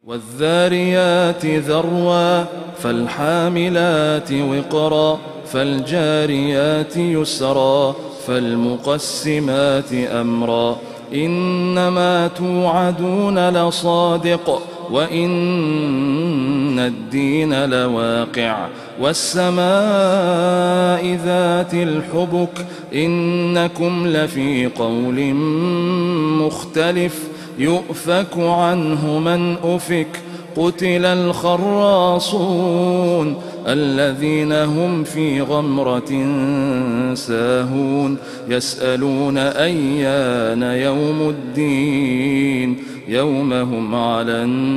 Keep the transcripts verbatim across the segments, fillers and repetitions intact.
والذاريات ذروا فالحاملات وقرا فالجاريات يسرا فالمقسمات أمرا إنما توعدون لصادق وإن الدين لواقع والسماء ذات الحبك إنكم لفي قول مختلف يؤفك عنه من أفك قتل الخراصون الذين هم في غمرة ساهون يسألون أيان يوم الدين يوم هم على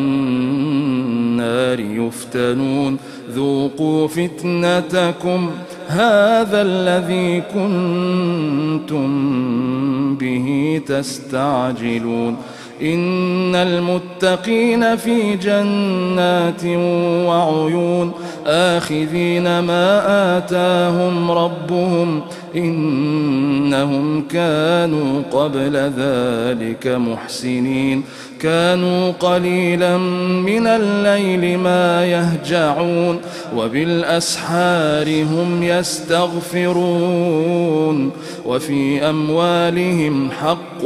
النار يفتنون ذوقوا فتنتكم هذا الذي كنتم به تستعجلون إن المتقين في جنات وعيون آخذين ما آتاهم ربهم إنهم كانوا قبل ذلك محسنين كانوا قليلا من الليل ما يهجعون وبالأسحار هم يستغفرون وفي أموالهم حق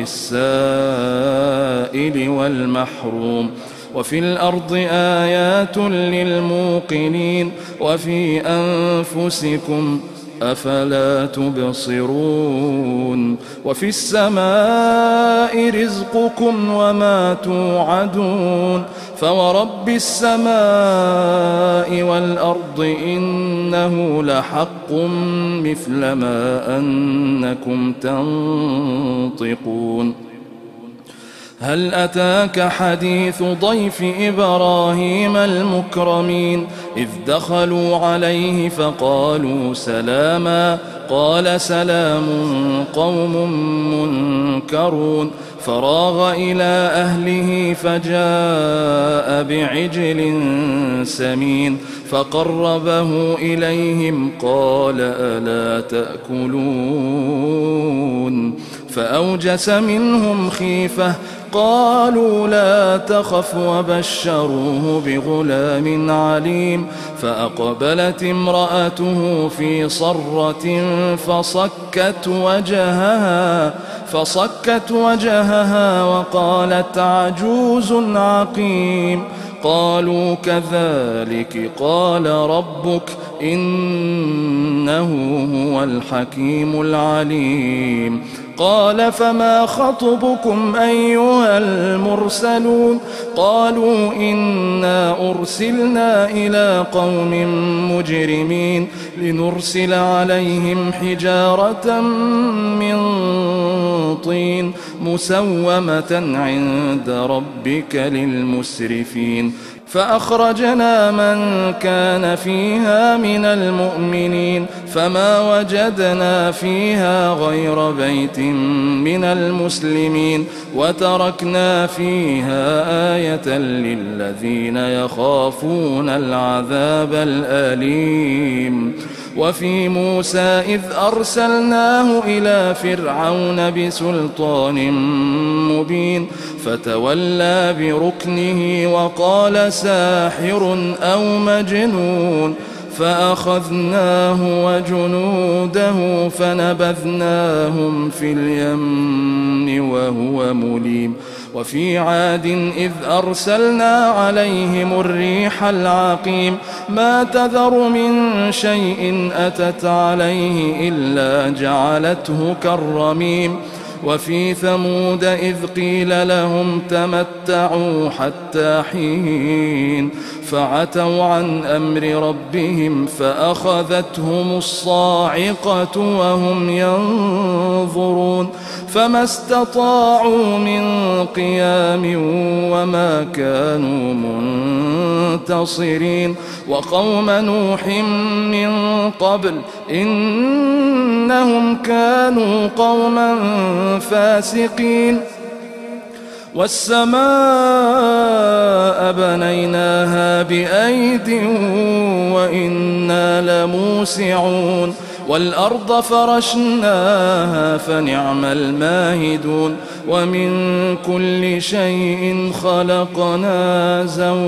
للسائل والمحروم وفي الأرض آيات للموقنين وفي أنفسكم أفلا تبصرون وفي السماء رزقكم وما توعدون فورب السماء والأرض إنه لحق مثل ما أنكم تنطقون هل أتاك حديث ضيف إبراهيم المكرمين إذ دخلوا عليه فقالوا سلاما قال سلام قوم منكرون فراغ إلى أهله فجاء بعجل سمين فقربه إليهم قال ألا تأكلون فأوجس منهم خيفة قالوا لا تخف وبشروه بغلام عليم فأقبلت امرأته في صرة فصكت وجهها فصكت وجهها وقالت عجوز عقيم قالوا كذلك قال ربك إنه هو الحكيم العليم قال فما خطبكم أيها المرسلون قالوا إنا أرسلنا إلى قوم مجرمين لنرسل عليهم حجارة من طين مسومة عند ربك للمسرفين فأخرجنا من كان فيها من المؤمنين فما وجدنا فيها غير بيت من المسلمين وتركنا فيها آية للذين يخافون العذاب الأليم وفي موسى إذ أرسلناه إلى فرعون بسلطان مبين فتولى بركنه وقال ساحر أو مجنون فأخذناه وجنوده فنبذناهم في اليم وهو مليم وفي عاد إذ أرسلنا عليهم الريح العقيم ما تذر من شيء أتت عليه إلا جعلته كالرميم وفي ثمود إذ قيل لهم تمتعوا حتى حين فعتوا عن أمر ربهم فأخذتهم الصاعقة وهم ينظرون فما استطاعوا من قيام وما كانوا منتصرين وقوم نوح من قبل إنهم كانوا قوما فاسقين والسماء بنيناها بأيد وإنا لموسعون والأرض فرشناها فنعم الماهدون ومن كل شيء خلقنا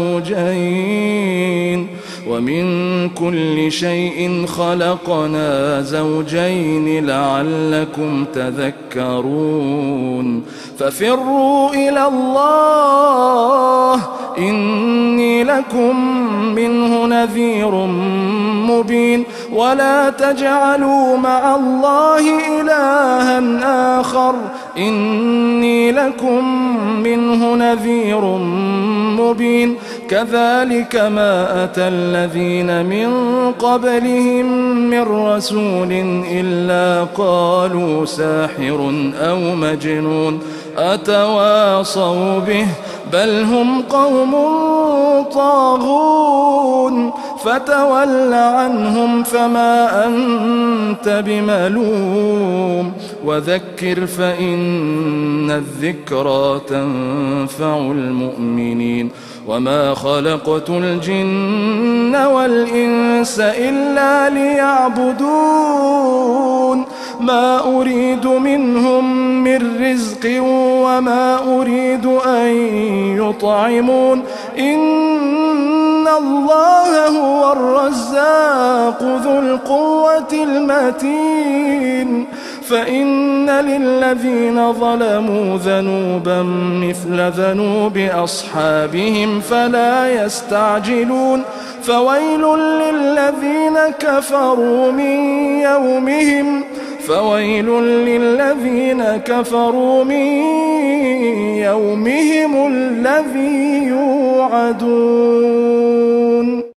زوجين ومن كل شيء خلقنا زوجين لعلكم تذكرون ففروا إلى الله إني لكم منه نذير مبين ولا تجعلوا مع الله إلها آخر إني لكم منه نذير مبين كذلك ما أتى الذين من قبلهم من رسول إلا قالوا ساحر أو مجنون أتواصوا به بل هم قوم طاغون فتول عنهم فما أنت بملوم وذكر فإن الذكرى تنفع المؤمنين وما خلقت الجن والإنس إلا ليعبدون ما أريد منهم من رزق وما أريد أن يطعمون إن الله هو الرزاق ذو القوة المتين فإن للذين ظلموا ذنوبا مثل ذنوب أصحابهم فلا يستعجلون فويل للذين كفروا من يومهم فويل للذين كفروا من يومهم الذي يوعدون.